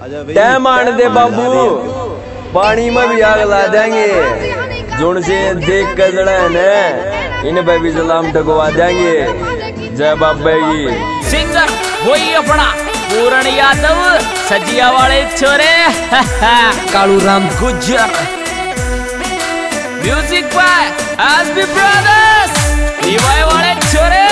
Time आने दे बाबू, पानी में भी आग ला देंगे। जुन से देख कर जड़ा है ना, इन पे भी सलाम ठगवा देंगे। जय बाबा की। सिंगर वही अपना पूरण यादव, सजिया वाले छोरे Kalu Ram Gujjar. Music by SB brothers, लीवाई वाले छोरे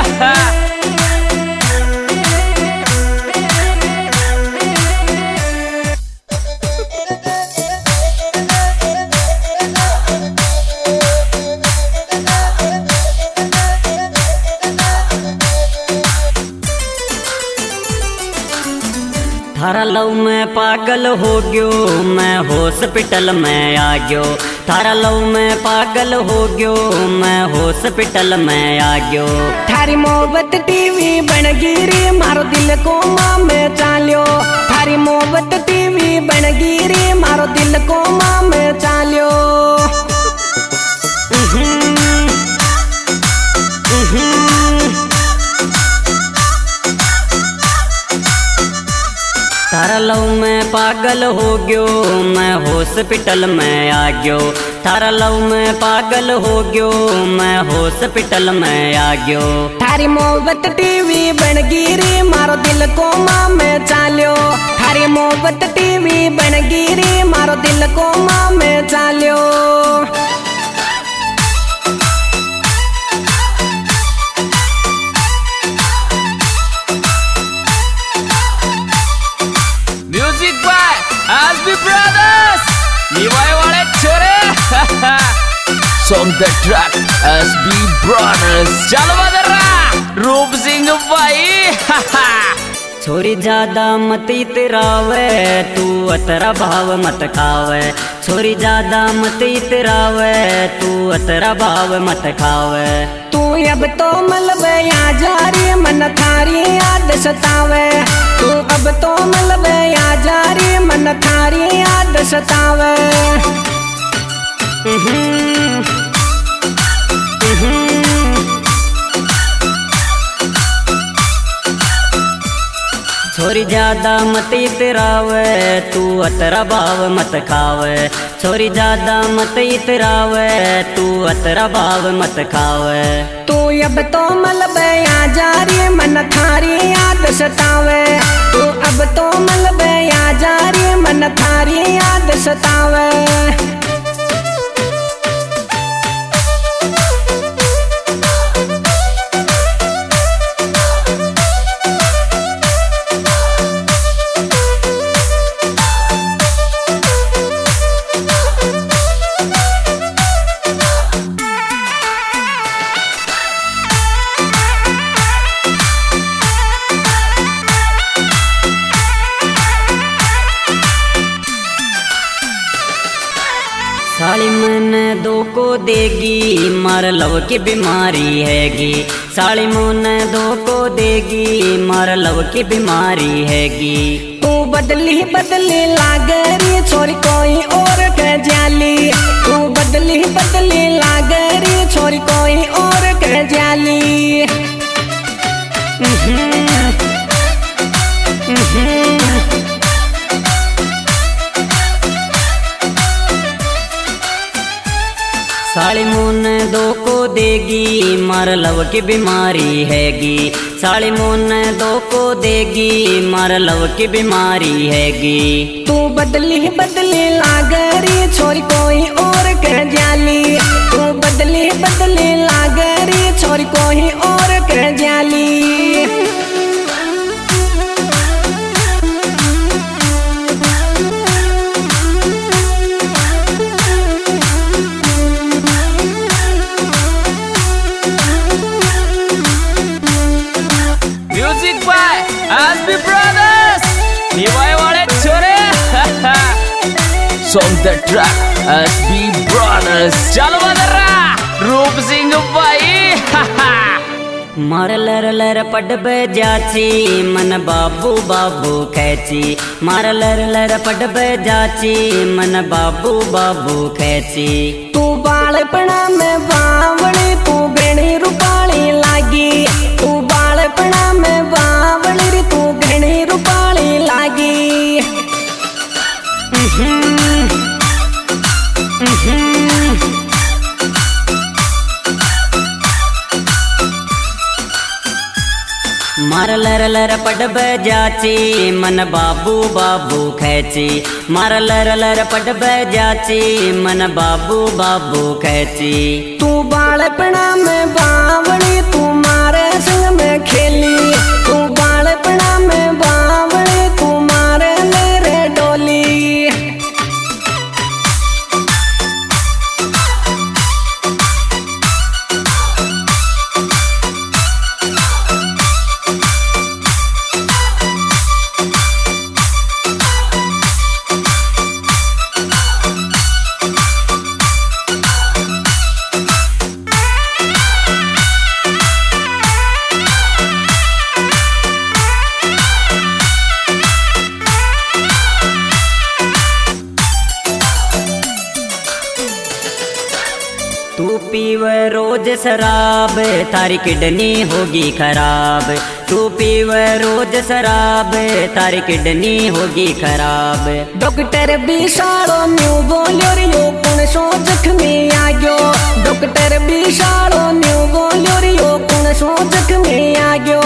थारा लव में पागल हो गयो, मैं हॉस्पिटल में आ गयो। थारा लव में पागल हो गयो, मैं हॉस्पिटल में आ गयो। थारी मोहब्बत टीवी बन गिरी, मारो दिल को माँ में चालियो। थारी मोहब्बत टीवी बन गिरी, मारो दिल को माँ में चालियो। थारा लव में पागल हो गयो, मैं हॉस्पिटल में आ गयो। थारा लव में पागल हो गयो, मैं हॉस्पिटल में आ गयो। थारी मोहब्बत टीवी बन गिरी, मारो दिल को माँ में चालियो। थारी मोहब्बत टीवी बन गिरी, मारो दिल को माँ में चालियो। म्यूजिक बाय एसबी ब्रदर्स, लीवाई वाले छोरे song the track SB brothers. चल बदरा रूप सिंह भाई छोरी ज्यादा मत इतरावे, तू अतरा भाव मत खावे। छोरी ज्यादा मत इतरावे, तू अतरा भाव मत खावे। तू अब तो मलबे आ जा रे, मन थारी याद सतावे। तू अब तो मलबे आ जा रे, मन थारी याद सतावे। छोरी ज्यादा मत इतरावे, तू अतरा भाव मत खावे। छोरी ज्यादा मत इतरावे, तू अतरा भाव मत खावे। तू अब तो मलबे आ जा रे, मन थारी याद सतावे। तू अब तो मलबे आ जा रे, मन थारी याद सतावे। साली मन दो को देगी, मार लव की बीमारी हैगी। साली मन दो को देगी, मार लव की बीमारी हैगी। तू बदली बदली लागरी, छोरी कोई और के जाली। तू बदली बदली लागरी, छोरी कोई और के जाली। साली मुन दो को देगी, मार लव की बीमारी हैगी। साली मुन दो को देगी, मार लव की बीमारी हैगी। तू बदली बदली लागरी, छोरी कोई और के जाली। तू बदली बदली लागरी, छोरी कोई और के जाली। म्यूजिक बाय एसबी ब्रदर्स, लीवाई वाले छोरे song the track SB brothers. चल बदरा रूप सिंह भाई मार लर लर पड जाची, मन बाबू बाबू खेची। मार लर लर पड जाची, मन बाबू बाबू खेची। तू बालपणा में बावली, तू घणी रूपाली लागी। तू बालपणा में बावली, तू घणी रूपाली लागी। लर लर पट बजाची मन बाबू बाबू खैची मार लर लर पट बजाची मन बाबू बाबू खैची। तू बालपना में बावली तू मारे संग में खेली, तू बालपना में बावली तू मारे मेरे डोली। तू पीव रोज शराब तारी किडनी होगी खराब, तू पीव रोज शराब तारी किडनी होगी खराब। डॉक्टर बिशालो न्यू बोलियो रे यो कौन सो जख्मी आ गयो, डॉक्टर बिशालो न्यू बोलियो रे यो कौन सो जख्मी आ गयो।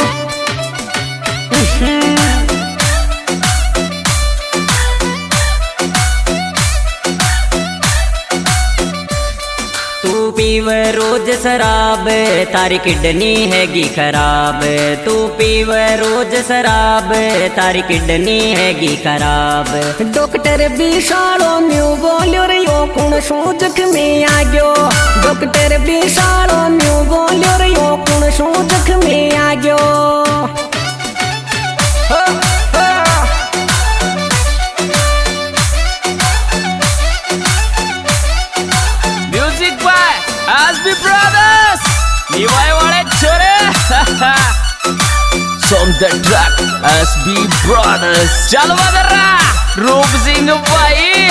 तू पीव रोज शराब तारी किडनी हैगी खराब, तू पीव रोज शराब तारी किडनी हैगी खराब। डॉक्टर बिशालो न्यू बोलियो रे यो कौन सो जख्मी आ गयो, डॉक्टर बिशालो न्यू बोलियो रे यो कौन सो जख्मी आ गयो। म्यूजिक बाय एसबी ब्रदर्स निवाय वाले छोरे song the track SB brothers चलो बदरा रूप सिंह भाई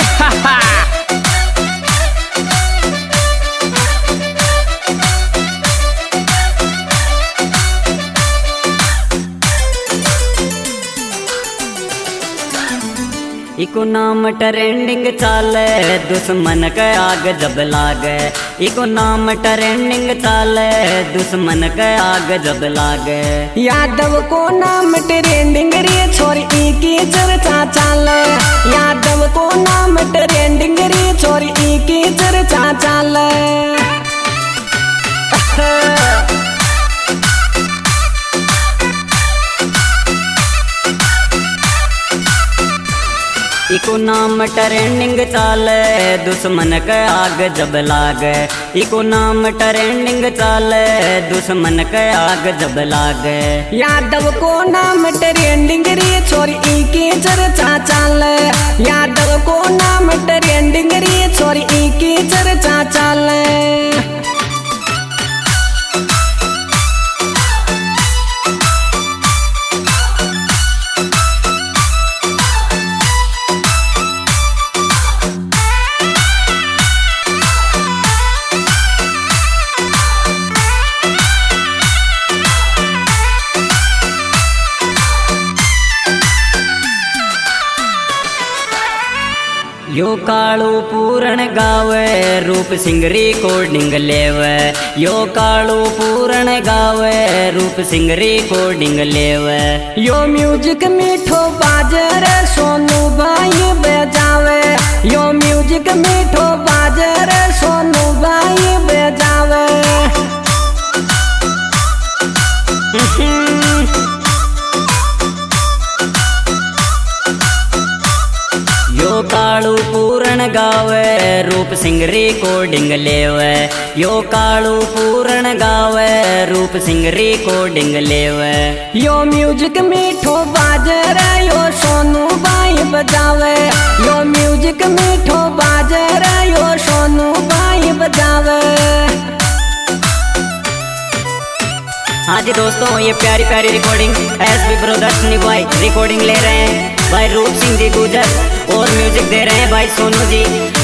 इको नाम ट्रेंडिंग चाले दुश्मन के आग जब लागे, इको नाम ट्रेंडिंग चाले दुश्मन के आग जब लागे। यादव को नाम ट्रेंडिंग रे छोरी की चर्चा चाले, यादव को नाम ट्रेंडिंग रे छोरी की चर्चा चाले। इको नाम ट्रेंडिंग चाले दुश्मन के आग जब लागे, इको नाम ट्रेंडिंग चाले दुश्मन के आग जब लागे। यादव को नाम ट्रेंडिंग रे छोरी की चर्चा चाले, यादव को नाम ट्रेंडिंग रे छोरी की चर्चा चाले। यो काळू पूरण गावे रूप सिंह रिकॉर्डिंग लेवे, यो काळू पूरण गावे रूप सिंह रिकॉर्डिंग लेवे। यो म्यूजिक मीठो बाजर सोनू भाई बजावे, यो म्यूजिक मीठो बाजर सोनू भाई बजावे। यो काळू पूरण गावे रूप सिंह रिकॉर्डिंग लेवे, यो काळू पूरण गावे रूप सिंह रिकॉर्डिंग लेवे। यो म्यूजिक मीठो बाजर यो सोनू भाई बजावे, यो म्यूजिक मीठो बाजर यो सोनू भाई बजावे। हाँ जी दोस्तों, ये प्यारी प्यारी रिकॉर्डिंग एसबी ब्रदर्स निभाई रिकॉर्डिंग ले रहे हैं भाई रूप सिंह जी गुजर, और म्यूजिक दे रहे हैं भाई सोनू जी।